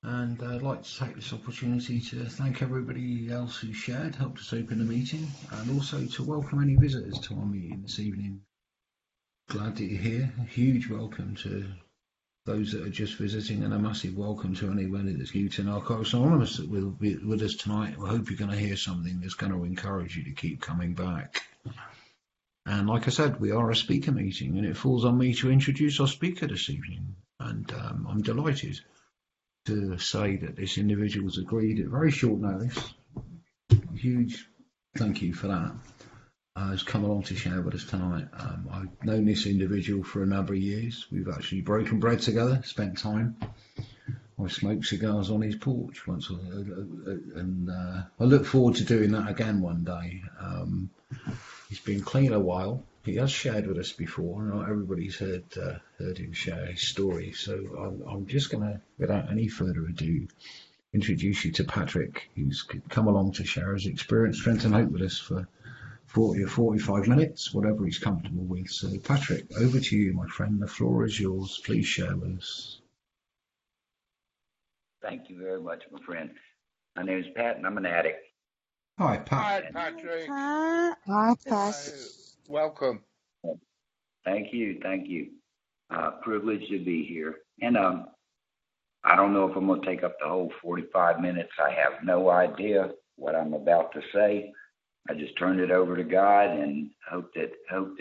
And I'd like to take this opportunity to thank everybody else who shared, helped us open the meeting, and also to welcome any visitors to our meeting this evening. Glad that you're here. A huge welcome to those that are just visiting, and a massive welcome to anyone that's new to Narcotics Anonymous that will be with us tonight. I hope you're going to hear something that's going to encourage you to keep coming back. And like I said, we are a speaker meeting, and it falls on me to introduce our speaker this evening. And I'm delighted to say that this individual has agreed at very short notice. Huge thank you for that. Has come along to share with us tonight. I've known this individual for a number of years. We've actually broken bread together, spent time. I smoked cigars on his porch once, and I look forward to doing that again one day. He's been clean a while. He has shared with us before. Not everybody's heard him share his story. So I'm just going to, without any further ado, introduce you to Patrick, who's come along to share his experience, strength and hope with us for 40 or 45 minutes, whatever he's comfortable with. So Patrick, over to you, my friend. The floor is yours. Please share with us. Thank you very much, my friend. My name is Pat, and I'm an addict. Hi, Pat. Hi, Patrick. Hi, Pat. Welcome. Thank you. Privileged to be here. And I don't know if I'm going to take up the whole 45 minutes. I have no idea what I'm about to say. I just turned it over to God and hope that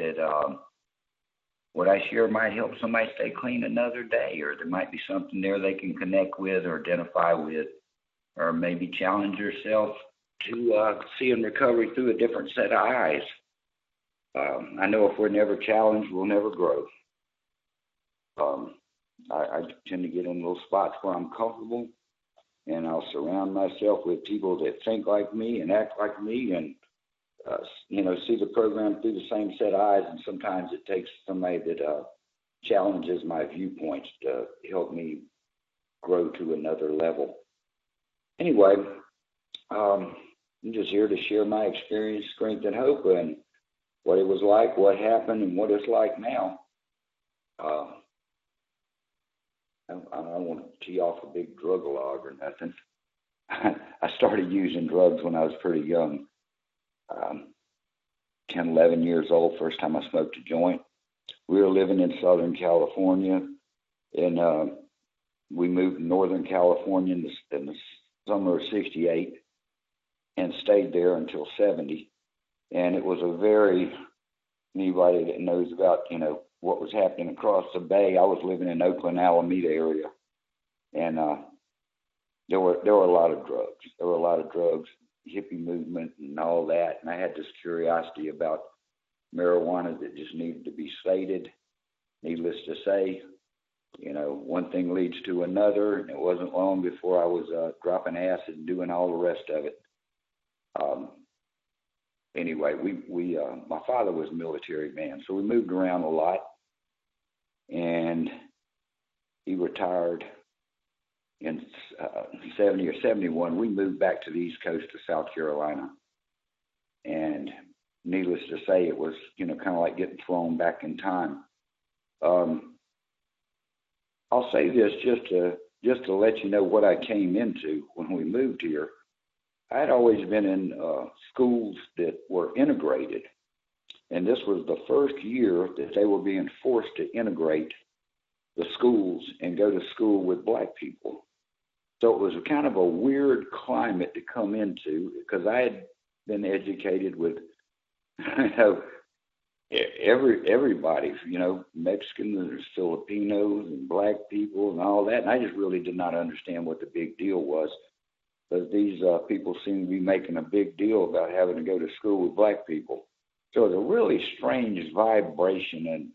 what I share might help somebody stay clean another day, or there might be something there they can connect with or identify with, or maybe challenge yourself to see in recovery through a different set of eyes. I know if we're never challenged, we'll never grow. I tend to get in little spots where I'm comfortable, and I'll surround myself with people that think like me and act like me, and see the program through the same set of eyes. And sometimes it takes somebody that challenges my viewpoints to help me grow to another level. Anyway, I'm just here to share my experience, strength, and hope, and what it was like, what happened, and what it's like now. I don't want to tee off a big drug log or nothing. I started using drugs when I was pretty young. 10, 11 years old, first time I smoked a joint. We were living in Southern California, and we moved to Northern California in the summer of '68 and stayed there until '70. And it was anybody that knows about, what was happening across the bay. I was living in Oakland, Alameda area, and there were a lot of drugs. There were a lot of drugs, hippie movement and all that. And I had this curiosity about marijuana that just needed to be stated. Needless to say, one thing leads to another, and it wasn't long before I was dropping acid and doing all the rest of it. Anyway, my father was a military man, so we moved around a lot, and he retired in 70 or 71. We moved back to the East Coast of South Carolina, and needless to say, it was, kind of like getting thrown back in time. I'll say this just to let you know what I came into when we moved here. I had always been in schools that were integrated, and this was the first year that they were being forced to integrate the schools and go to school with black people. So it was kind of a weird climate to come into, because I had been educated with everybody, Mexicans and Filipinos and black people and all that, and I just really did not understand what the big deal was. Because these people seem to be making a big deal about having to go to school with black people. So it's a really strange vibration and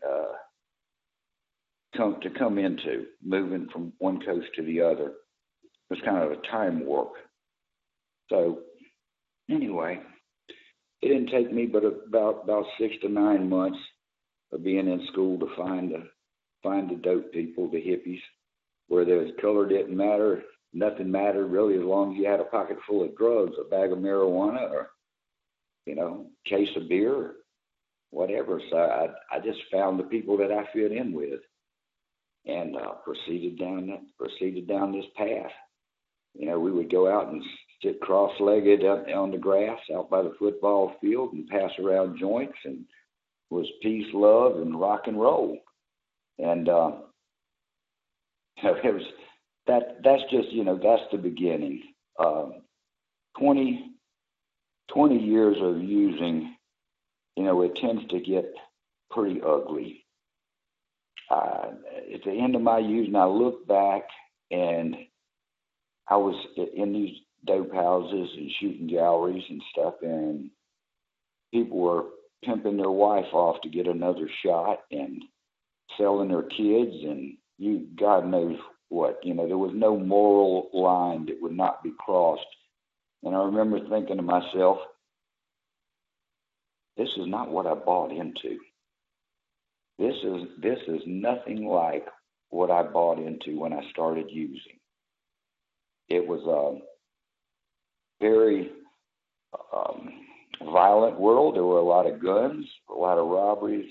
to come into, moving from one coast to the other. It's kind of a time warp. So anyway, it didn't take me but about 6 to 9 months of being in school to find the dope people, the hippies, where the color didn't matter. Nothing mattered really, as long as you had a pocket full of drugs, a bag of marijuana, or, case of beer, or whatever. So I just found the people that I fit in with, and proceeded down this path. We would go out and sit cross-legged up on the grass out by the football field and pass around joints, and was peace, love, and rock and roll. And it was that's just that's the beginning. 20 years of using, it tends to get pretty ugly. At the end of my using, I look back, and I was in these dope houses and shooting galleries and stuff, and people were pimping their wife off to get another shot and selling their kids, and God knows what. There was no moral line that would not be crossed. And I remember thinking to myself, this is not what I bought into. This is nothing like what I bought into when I started using. It was a very violent world. There were a lot of guns, a lot of robberies,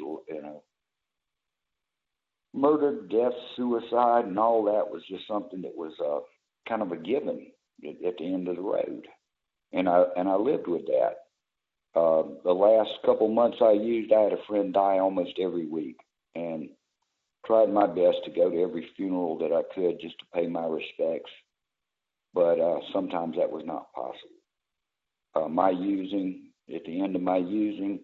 murder, death, suicide, and all that was just something that was kind of a given at the end of the road. And I lived with that. The last couple months I used, I had a friend die almost every week, and tried my best to go to every funeral that I could just to pay my respects. But sometimes that was not possible. At the end of my using,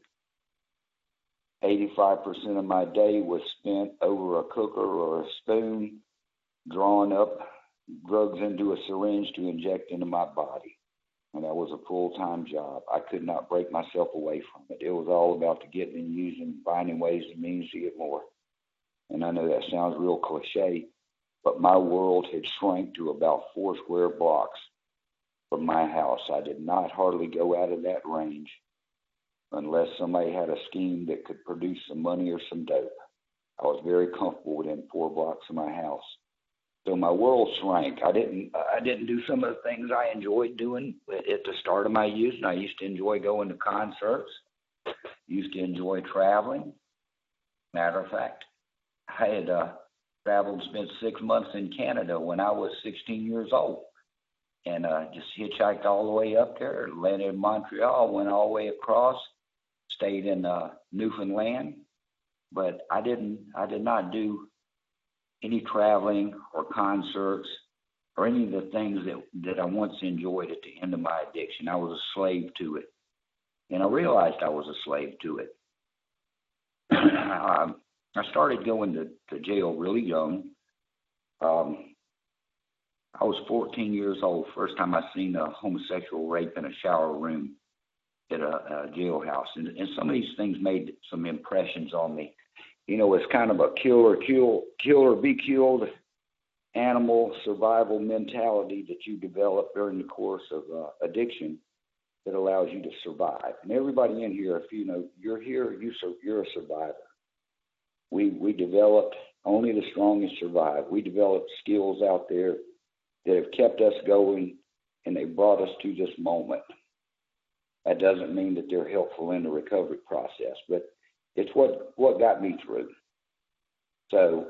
85% of my day was spent over a cooker or a spoon, drawing up drugs into a syringe to inject into my body. And that was a full-time job. I could not break myself away from it. It was all about the getting and using, finding ways and means to get more. And I know that sounds real cliche, but my world had shrank to about 4 square blocks from my house. I did not hardly go out of that range unless somebody had a scheme that could produce some money or some dope. I was very comfortable within 4 blocks of my house. So my world shrank. I didn't do some of the things I enjoyed doing at the start of my use. And I used to enjoy going to concerts, used to enjoy traveling. Matter of fact, I had traveled and spent 6 months in Canada when I was 16 years old. And just hitchhiked all the way up there, landed in Montreal, went all the way across, stayed in Newfoundland. But I did not do any traveling or concerts or any of the things that I once enjoyed at the end of my addiction. I was a slave to it. And I realized I was a slave to it. I started going to jail really young. I was 14 years old, first time I seen a homosexual rape in a shower room at a jailhouse. And some of these things made some impressions on me. It's kind of a kill or be killed animal survival mentality that you develop during the course of addiction that allows you to survive. And everybody in here, if you're here, you're a survivor. We developed, only the strongest survive. We developed skills out there that have kept us going, and they brought us to this moment. That doesn't mean that they're helpful in the recovery process, but it's what got me through. So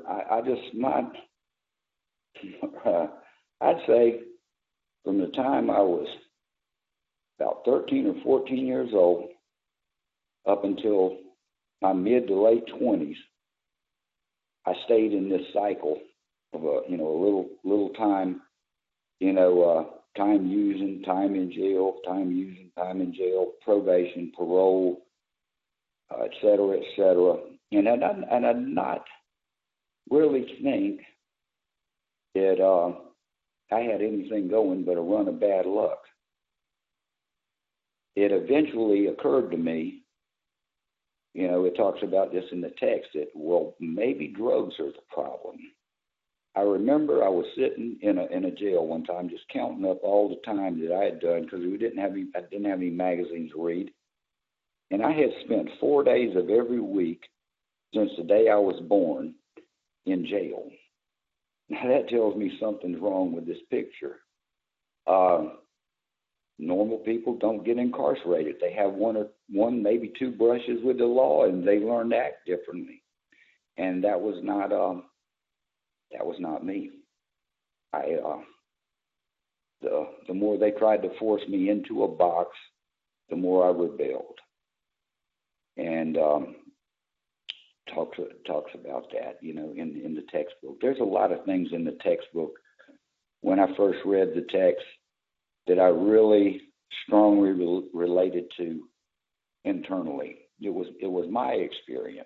I'd say from the time I was about 13 or 14 years old up until my mid to late 20s, I stayed in this cycle of a little time, time using, time in jail, time using, time in jail, probation, parole, et cetera, et cetera. And I did not really think that I had anything going but a run of bad luck. It eventually occurred to me, it talks about this in the text, that, well, maybe drugs are the problem. I remember I was sitting in a jail one time just counting up all the time that I had done because I didn't have any magazines to read. And I had spent 4 days of every week since the day I was born in jail. Now that tells me something's wrong with this picture. Normal people don't get incarcerated. They have one, maybe 2 brushes with the law, and they learn to act differently. And that was not me. the more they tried to force me into a box, the more I rebelled. And talks about that, in the textbook. There's a lot of things in the textbook when I first read the text that I really strongly related to internally. It was my experience.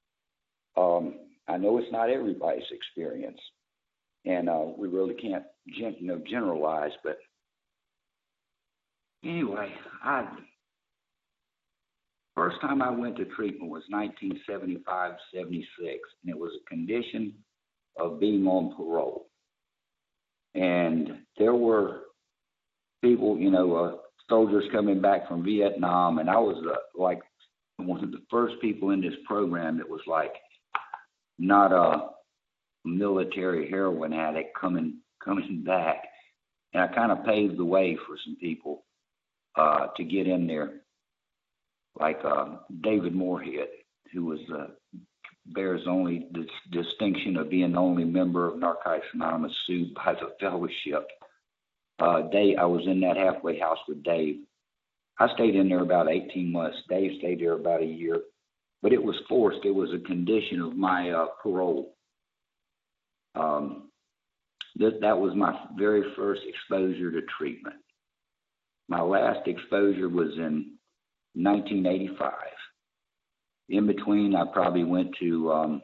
I know it's not everybody's experience, and we really can't generalize. But anyway, first time I went to treatment was 1975, 76, and it was a condition of being on parole. And there were people, soldiers coming back from Vietnam, and I was like one of the first people in this program that was like not a military heroin addict coming back. And I kind of paved the way for some people to get in there, like David Moorhead, who bears only the distinction of being the only member of Narcotics Anonymous sued by the fellowship. I was in that halfway house with Dave. I stayed in there about 18 months. Dave stayed there about a year, but it was forced. It was a condition of my parole. That was my very first exposure to treatment. My last exposure was in 1985. In between, I probably went to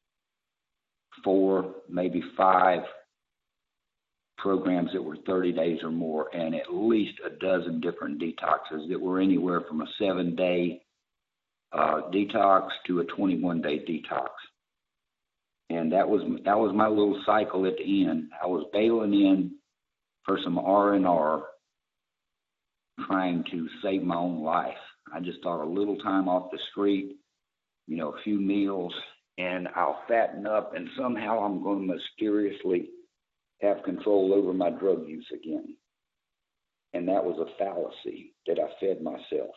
4, maybe 5 programs that were 30 days or more, and at least a dozen different detoxes that were anywhere from a 7-day detox to a 21-day detox. And that was my little cycle at the end. I was bailing in for some R&R, trying to save my own life. I just thought a little time off the street, a few meals, and I'll fatten up, and somehow I'm going to mysteriously have control over my drug use again. And that was a fallacy that I fed myself.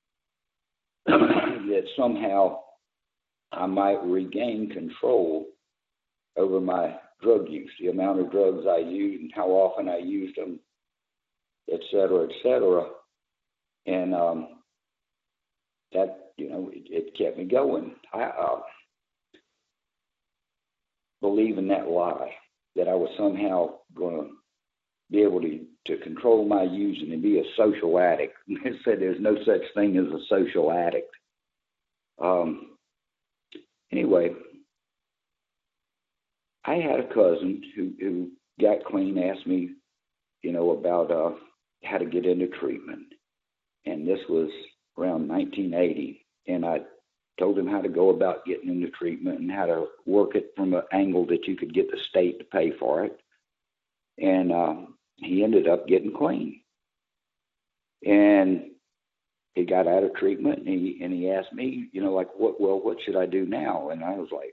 That somehow I might regain control over my drug use, the amount of drugs I used and how often I used them, et cetera, et cetera. And that, it kept me going. I believe in that lie, that I was somehow going to be able to control my using and be a social addict. They said there's no such thing as a social addict. Anyway, I had a cousin who got clean, asked me, about how to get into treatment. And this was around 1980. And I told him how to go about getting into treatment and how to work it from an angle that you could get the state to pay for it. And he ended up getting clean. And he got out of treatment, and he asked me, what should I do now? And I was like,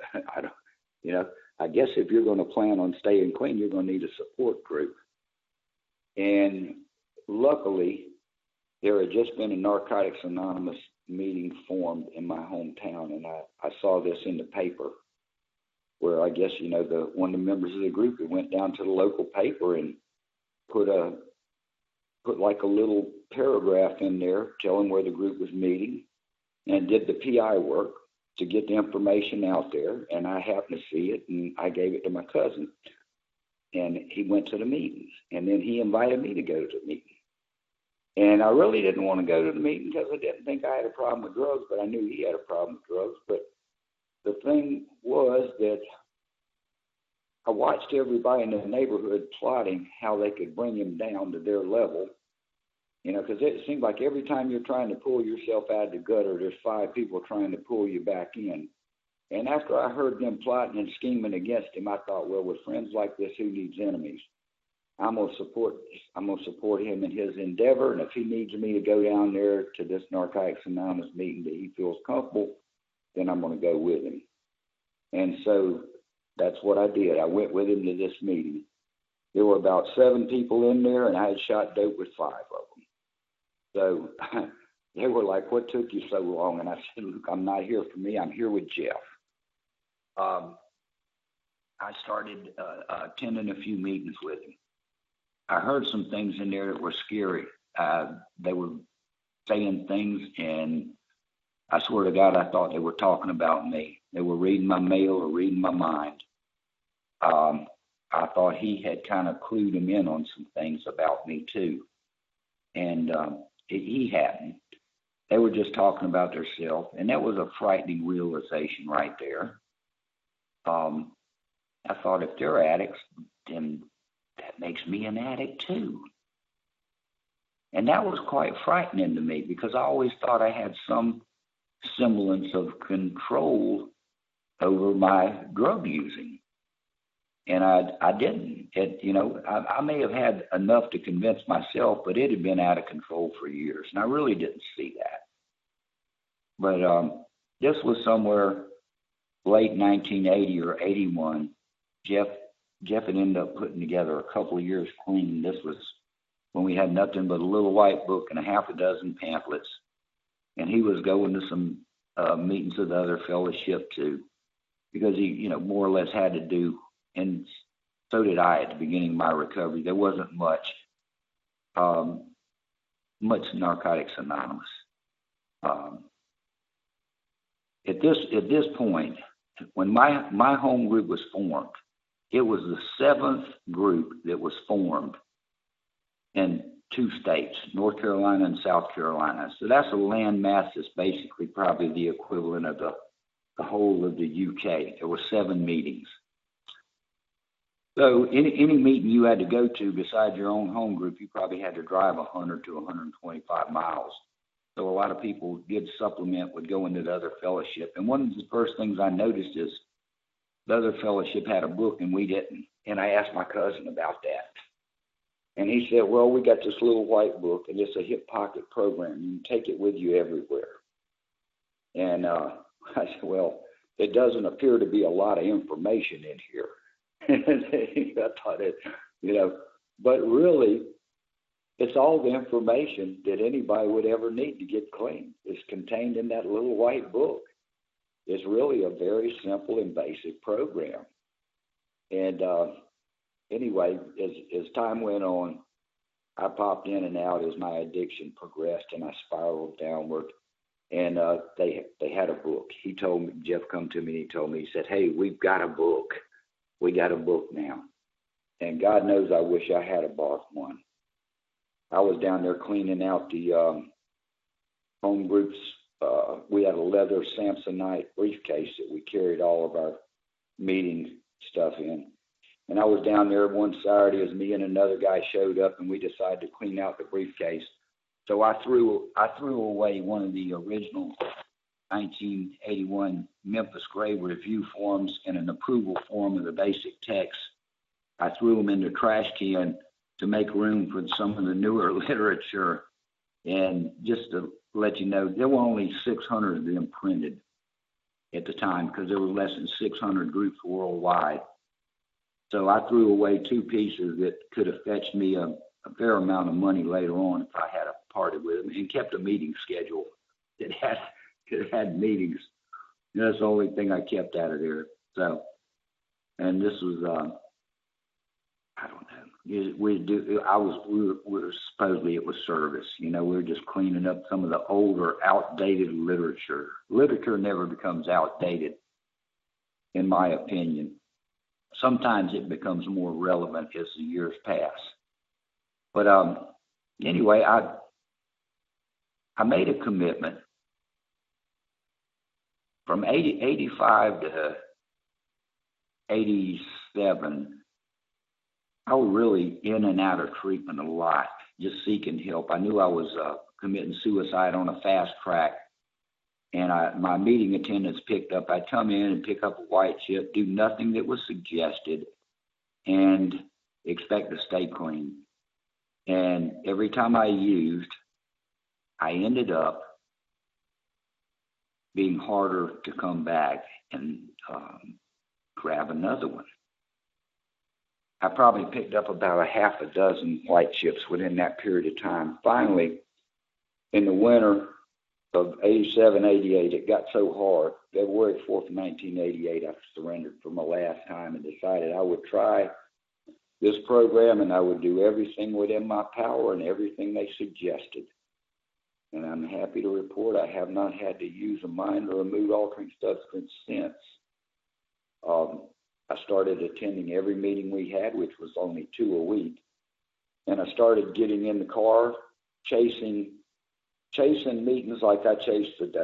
I guess if you're going to plan on staying clean, you're going to need a support group. And luckily, there had just been a Narcotics Anonymous meeting formed in my hometown, and I saw this in the paper, where I guess, one of the members of the group that went down to the local paper and put like a little paragraph in there telling where the group was meeting, and did the PI work to get the information out there. And I happened to see it, and I gave it to my cousin, and he went to the meetings, and then he invited me to go to the meeting. And I really didn't want to go to the meeting because I didn't think I had a problem with drugs, but I knew he had a problem with drugs. But the thing was that I watched everybody in the neighborhood plotting how they could bring him down to their level, because it seemed like every time you're trying to pull yourself out of the gutter, there's 5 people trying to pull you back in. And after I heard them plotting and scheming against him, I thought, well, with friends like this, who needs enemies? I'm gonna support him in his endeavor, and if he needs me to go down there to this Narcotics Anonymous meeting that he feels comfortable, then I'm gonna go with him. And so that's what I did. I went with him to this meeting. There were about 7 people in there, and I had shot dope with 5 of them. So they were like, "What took you so long?" And I said, "Look, I'm not here for me. I'm here with Jeff." I started attending a few meetings with him. I heard some things in there that were scary. They were saying things, and I swear to God, I thought they were talking about me. They were reading my mail or reading my mind. I thought he had kind of clued him in on some things about me too, and he hadn't. They were just talking about themselves, and that was a frightening realization right there. I thought if they're addicts, then that makes me an addict too. And that was quite frightening to me because I always thought I had some semblance of control over my drug using. And I didn't. I may have had enough to convince myself, but it had been out of control for years. And I really didn't see that. But this was somewhere late 1980 or 81. Jeff had ended up putting together a couple of years clean. This was when we had nothing but a little white book and a half a dozen pamphlets. And he was going to some meetings of the other fellowship too, because he, more or less had to do, and so did I at the beginning of my recovery. There wasn't much Narcotics Anonymous. At this point, when my home group was formed, it was the seventh group that was formed in two states, North Carolina and South Carolina. So that's a land mass that's basically probably the equivalent of the whole of the UK. There were 7 meetings. So any meeting you had to go to besides your own home group, you probably had to drive 100 to 125 miles. So a lot of people did supplement with going to the other fellowship. And one of the first things I noticed is the other fellowship had a book and we didn't. And I asked my cousin about that. And he said, well, we got this little white book and it's a hip pocket program. You can take it with you everywhere. And I said, well, it doesn't appear to be a lot of information in here. I thought it, but really, it's all the information that anybody would ever need to get clean. It's contained in that little white book. It's really a very simple and basic program. And anyway, as time went on, I popped in and out as my addiction progressed, and I spiraled downward. And they had a book. Jeff come to me and he told me, he said, hey, we've got a book. We got a book now. And God knows I wish I had bought one. I was down there cleaning out the home groups. We had a leather Samsonite briefcase that we carried all of our meeting stuff in. And I was down there one Saturday as me and another guy showed up, and we decided to clean out the briefcase. So I threw away one of the original 1981 Memphis Grave review forms and an approval form of the basic text. I threw them in the trash can to make room for some of the newer literature. And just to let you know, there were only 600 of them printed at the time because there were less than 600 groups worldwide. So I threw away 2 pieces that could have fetched me a fair amount of money later on if I had parted with them, and kept a meeting schedule that had meetings. That's the only thing I kept out of there. So, and this was, I don't know. We were supposedly it was service. We were just cleaning up some of the older, outdated literature. Literature never becomes outdated, in my opinion. Sometimes it becomes more relevant as the years pass. But anyway, I made a commitment from 85 to 87. I was really in and out of treatment a lot, just seeking help. I knew I was committing suicide on a fast track, and my meeting attendance picked up. I'd come in and pick up a white chip, do nothing that was suggested, and expect to stay clean. And every time I used, I ended up being harder to come back and grab another one. I probably picked up about a half a dozen white chips within that period of time. Finally, in the winter of 87, 88, it got so hard. February 4th, 1988, I surrendered for my last time and decided I would try this program, and I would do everything within my power and everything they suggested. And I'm happy to report I have not had to use a mind or a mood-altering substance since. I started attending every meeting we had, which was only 2 a week. And I started getting in the car, chasing meetings like I chased the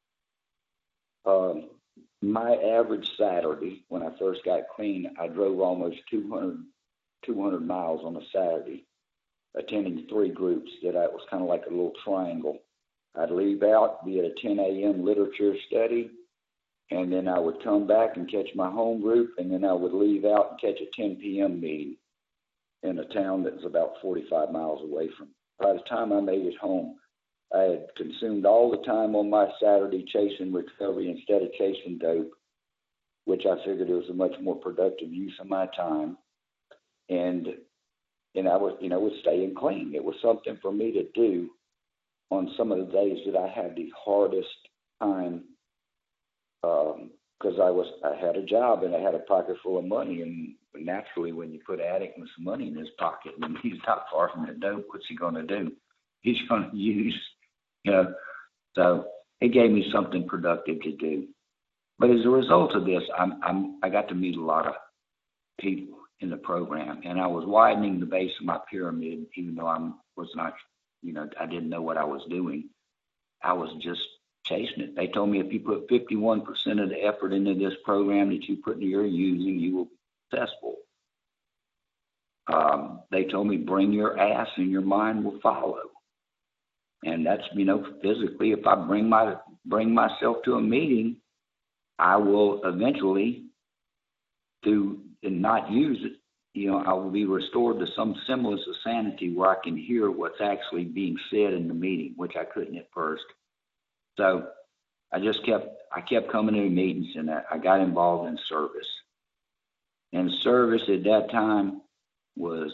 dope. My average Saturday, when I first got clean, I drove almost 200 miles on a Saturday, attending 3 groups that I was kind of like a little triangle. I'd leave out, be at a 10 a.m. literature study, and then I would come back and catch my home group, and then I would leave out and catch a 10 p.m. meeting in a town that was about 45 miles away from me. By the time I made it home, I had consumed all the time on my Saturday chasing recovery instead of chasing dope, which I figured it was a much more productive use of my time. And I was, was staying clean. It was something for me to do on some of the days that I had the hardest time, because I had a job and I had a pocket full of money, and naturally when you put an addict with some money in his pocket and he's not far from the dope, what's he going to do? He's going to use, so it gave me something productive to do. But as a result of this, I got to meet a lot of people in the program, and I was widening the base of my pyramid, even though I was not, I didn't know what I was doing. I was just chasing it. They told me if you put 51% of the effort into this program that you put into your using, you will be successful. They told me bring your ass and your mind will follow. And that's, physically, if I bring myself to a meeting, I will eventually, through and not use it, I will be restored to some semblance of sanity where I can hear what's actually being said in the meeting, which I couldn't at first. So I kept coming to meetings, and I got involved in service. And service at that time was,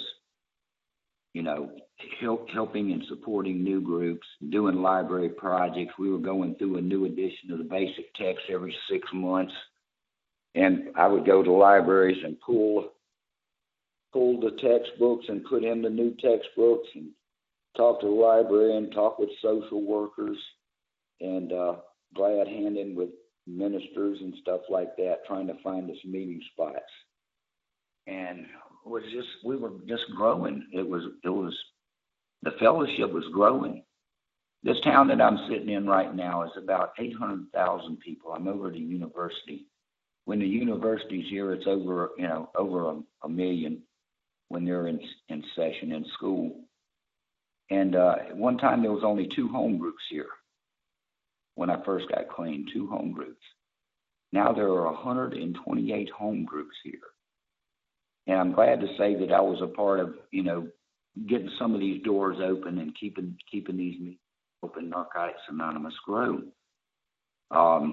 helping and supporting new groups, doing library projects. We were going through a new edition of the basic text every 6 months. And I would go to libraries and pull the textbooks and put in the new textbooks and talk to the librarian, talk with social workers, and glad handing with ministers and stuff like that, trying to find us meeting spots. And we were just growing. It was the fellowship was growing. This town that I'm sitting in right now is about 800,000 people. I'm over at the university. When the university's here, it's over a million when they're in session in school. And at one time there was only 2 home groups here. When I first got clean, 2 home groups. Now there are 128 home groups here. And I'm glad to say that I was a part of, getting some of these doors open and keeping these meetings open. Narcotics Anonymous grow. I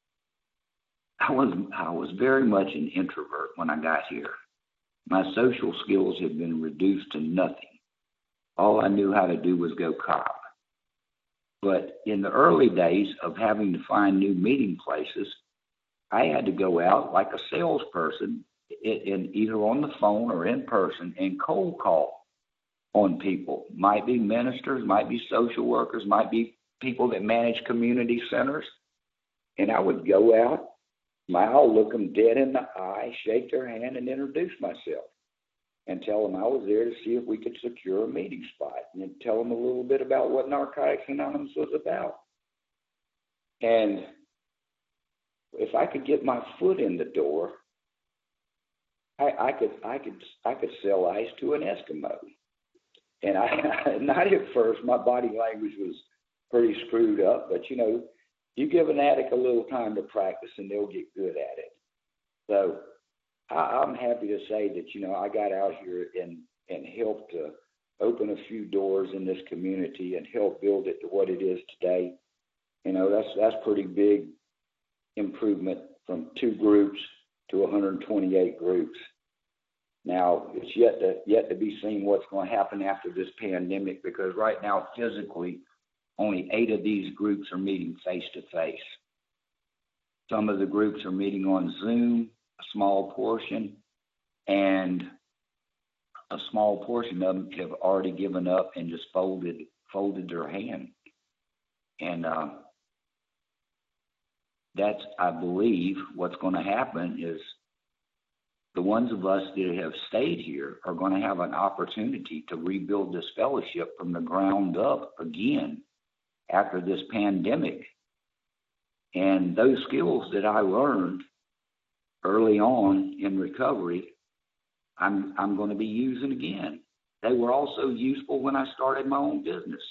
was very much an introvert when I got here. My social skills had been reduced to nothing. All I knew how to do was go cop. But in the early days of having to find new meeting places, I had to go out like a salesperson, in either on the phone or in person, and cold call on people. Might be ministers, might be social workers, might be people that manage community centers. And I would go out, smile, look them dead in the eye, shake their hand, and introduce myself, and tell them I was there to see if we could secure a meeting spot, and then tell them a little bit about what Narcotics Anonymous was about. And if I could get my foot in the door, I could sell ice to an Eskimo. And not at first, my body language was pretty screwed up, but you give an addict a little time to practice and they'll get good at it. So I'm happy to say that, I got out here and helped to open a few doors in this community and help build it to what it is today. That's pretty big improvement from 2 groups to 128 groups. Now, it's yet to be seen what's going to happen after this pandemic, because right now, physically, only 8 of these groups are meeting face-to-face. Some of the groups are meeting on Zoom, a small portion, and a small portion of them have already given up and just folded their hand. And that's, I believe, what's going to happen is the ones of us that have stayed here are going to have an opportunity to rebuild this fellowship from the ground up again after this pandemic. And those skills that I learned early on in recovery, I'm going to be using again. They were also useful when I started my own business.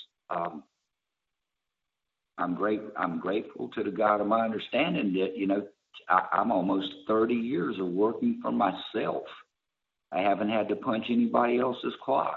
I'm grateful to the God of my understanding that, you know, I'm almost 30 years of working for myself. I haven't had to punch anybody else's clock.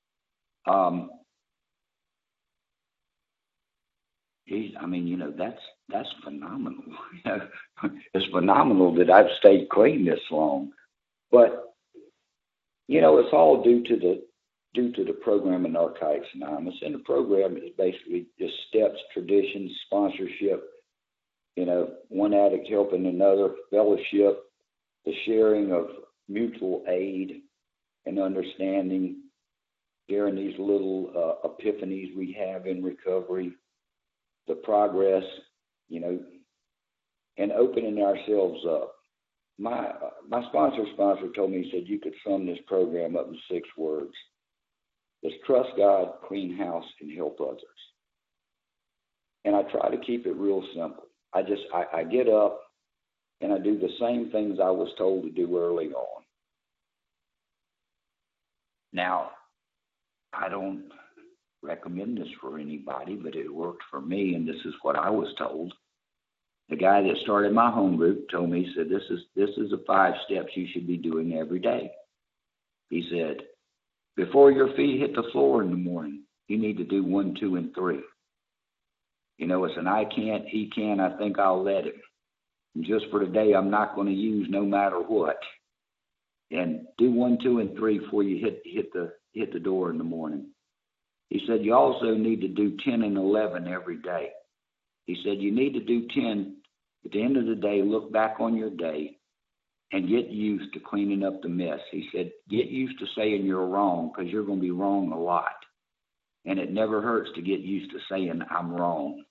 I mean, you know, that's phenomenal. It's phenomenal that I've stayed clean this long. But, you know, it's all due to the program in Narcotics Anonymous. And the program is basically just steps, traditions, sponsorship, you know, one addict helping another, fellowship, the sharing of mutual aid and understanding, sharing these little epiphanies we have in recovery, the progress, you know, and opening ourselves up. My sponsor told me, he said, you could sum this program up in 6 words. It's trust God, clean house, and help others. And I try to keep it real simple. I get up and I do the same things I was told to do early on. Now, I don't recommend this for anybody, but it worked for me, and this is what I was told. The guy that started my home group told me, he said, this is the 5 steps you should be doing every day. He said, before your feet hit the floor in the morning, you need to do 1, 2, and 3. You know, it's an I can't, he can, I think I'll let him. And just for today, I'm not going to use no matter what. And do 1, 2, and 3 before you hit the door in the morning. He said, you also need to do 10 and 11 every day. He said, you need to do 10. At the end of the day, look back on your day and get used to cleaning up the mess. He said, get used to saying you're wrong, because you're going to be wrong a lot. And it never hurts to get used to saying I'm wrong.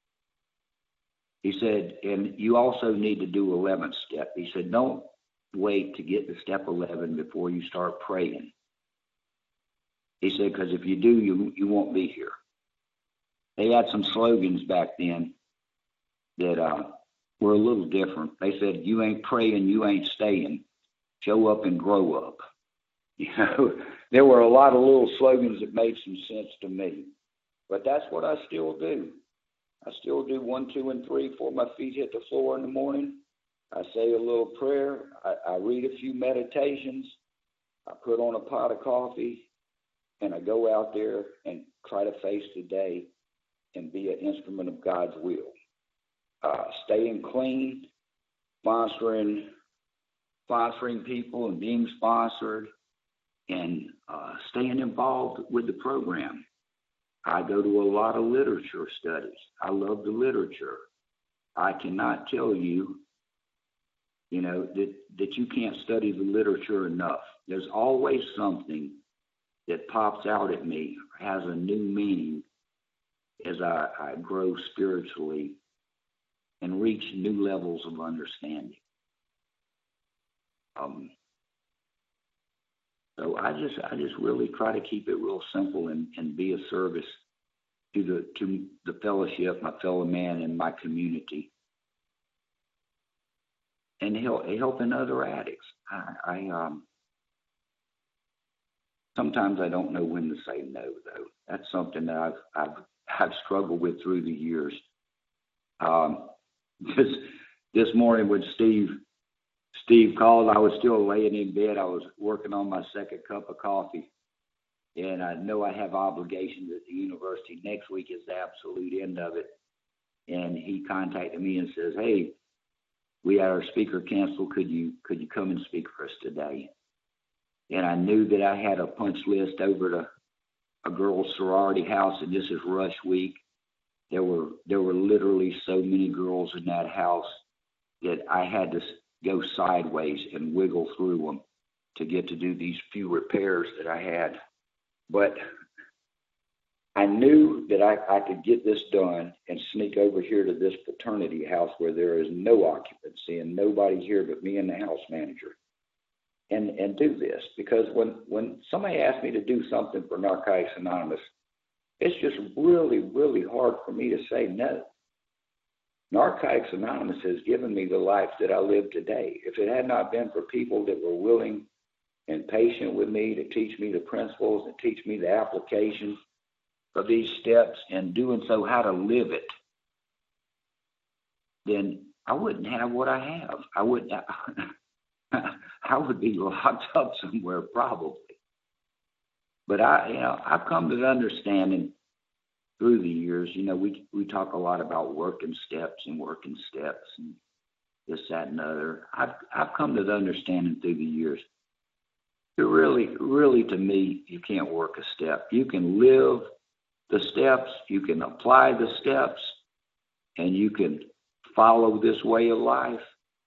He said, and you also need to do 11th step. He said, don't wait to get to step 11 before you start praying. He said, because if you do, you won't be here. They had some slogans back then that were a little different. They said, you ain't praying, you ain't staying. Show up and grow up. You know, there were a lot of little slogans that made some sense to me. But that's what I still do. I still do 1, 2, and 3 before my feet hit the floor in the morning. I say a little prayer. I read a few meditations. I put on a pot of coffee, and I go out there and try to face the day and be an instrument of God's will. Staying clean, sponsoring people and being sponsored, and staying involved with the program. I go to a lot of literature studies. I love the literature. I cannot tell you, you know, that you can't study the literature enough. There's always something that pops out at me, has a new meaning as I grow spiritually and reach new levels of understanding. So I just really try to keep it real simple and be of service to the fellowship, my fellow man, and my community, and helping other addicts. Sometimes I don't know when to say no, though. That's something that I've struggled with through the years. This morning when Steve called, I was still laying in bed. I was working on my second cup of coffee, and I know I have obligations at the university. Next week is the absolute end of it. And he contacted me and says, "Hey, we had our speaker canceled. Could you come and speak for us today?" And I knew that I had a punch list over to a girls' sorority house, and this is rush week. There were literally so many girls in that house that I had to go sideways and wiggle through them. to get to do these few repairs that I had. But I knew that I could get this done and sneak over here to this fraternity house where there is no occupancy and nobody here but me and the house manager, and do this. Because when somebody asks me to do something for Narcotics Anonymous, it's just really, really hard for me to say no. Narcotics Anonymous has given me the life that I live today. If it had not been for people that were willing and patient with me to teach me the principles and teach me the application of these steps and doing so how to live it, then I wouldn't have what I have. I would be locked up somewhere probably. But I've come to the understanding through the years. We talk a lot about working steps and this, that, and other. I've come to the understanding through the years. Really, to me, you can't work a step. You can live the steps, you can apply the steps, and you can follow this way of life.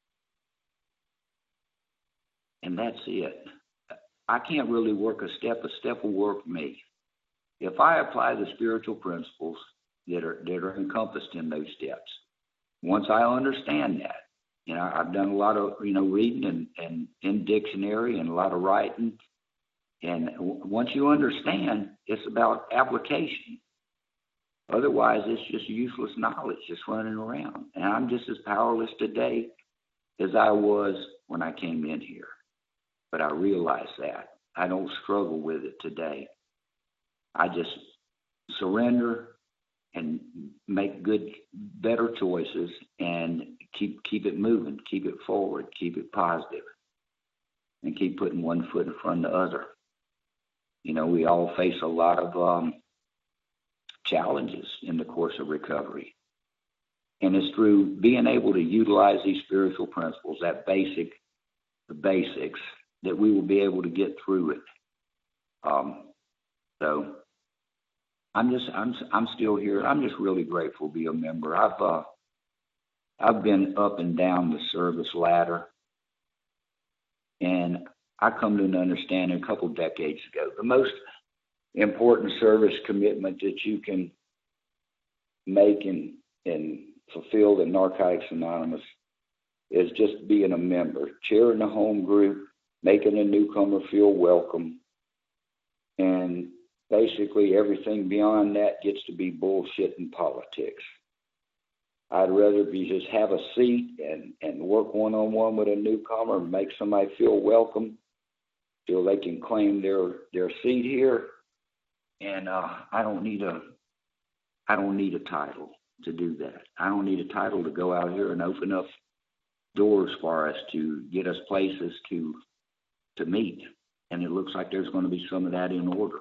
And that's it. I can't really work a step will work me. If I apply the spiritual principles that are encompassed in those steps, once I understand that, I've done a lot of, reading and in dictionary and a lot of writing. And once you understand, it's about application. Otherwise, it's just useless knowledge, just running around. And I'm just as powerless today as I was when I came in here. But I realize that. I don't struggle with it today. I just surrender and make better choices and keep it moving, keep it forward, keep it positive, and keep putting one foot in front of the other. We all face a lot of challenges in the course of recovery. And it's through being able to utilize these spiritual principles, the basics, that we will be able to get through it. So I'm still here. I'm just really grateful to be a member. I've been up and down the service ladder, and I come to an understanding a couple decades ago. The most important service commitment that you can make and fulfill in Narcotics Anonymous is just being a member, chairing the home group, making a newcomer feel welcome, and basically everything beyond that gets to be bullshit and politics. I'd rather just have a seat and work one-on-one with a newcomer and make somebody feel welcome, feel they can claim their seat here. And I don't need a title to do that. I don't need a title to go out here and open up doors for us to get us places to meet. And it looks like there's going to be some of that in order.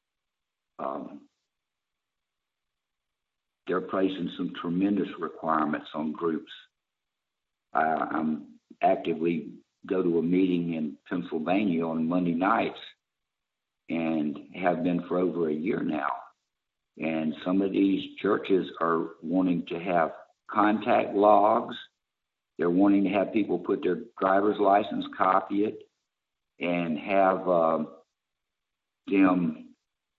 They're placing some tremendous requirements on groups. I'm actively go to a meeting in Pennsylvania on Monday nights and have been for over a year now. And some of these churches are wanting to have contact logs. They're wanting to have people put their driver's license, copy it, and have them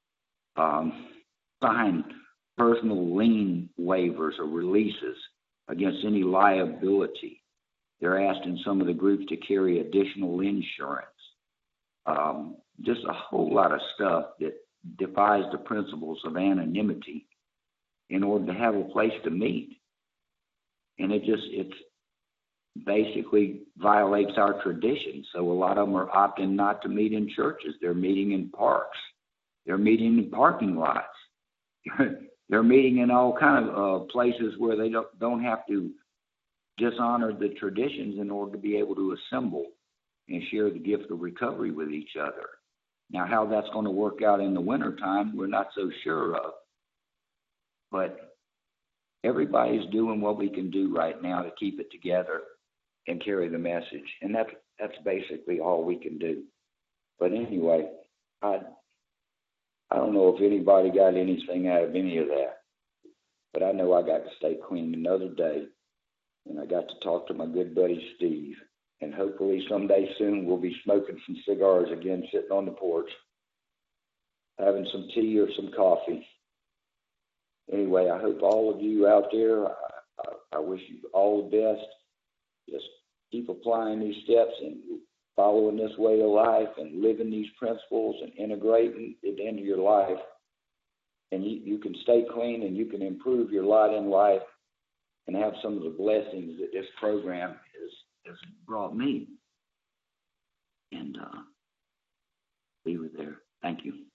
sign personal lien waivers or releases against any liability. They're asking some of the groups to carry additional insurance. Just a whole lot of stuff that defies the principles of anonymity in order to have a place to meet. And it basically violates our tradition. So a lot of them are opting not to meet in churches. They're meeting in parks. They're meeting in parking lots. They're meeting in all kind of places where they don't have to dishonor the traditions in order to be able to assemble and share the gift of recovery with each other. Now, how that's going to work out in the wintertime, we're not so sure of. But everybody's doing what we can do right now to keep it together and carry the message. And that's basically all we can do. But anyway, I don't know if anybody got anything out of any of that. But I know I got to stay clean another day. And I got to talk to my good buddy Steve. And hopefully someday soon we'll be smoking some cigars again, sitting on the porch, having some tea or some coffee. Anyway, I hope all of you out there, I wish you all the best. Just keep applying these steps and following this way of life and living these principles and integrating it into your life. And you can stay clean and you can improve your lot in life and have some of the blessings that this program has brought me. And we were there. Thank you.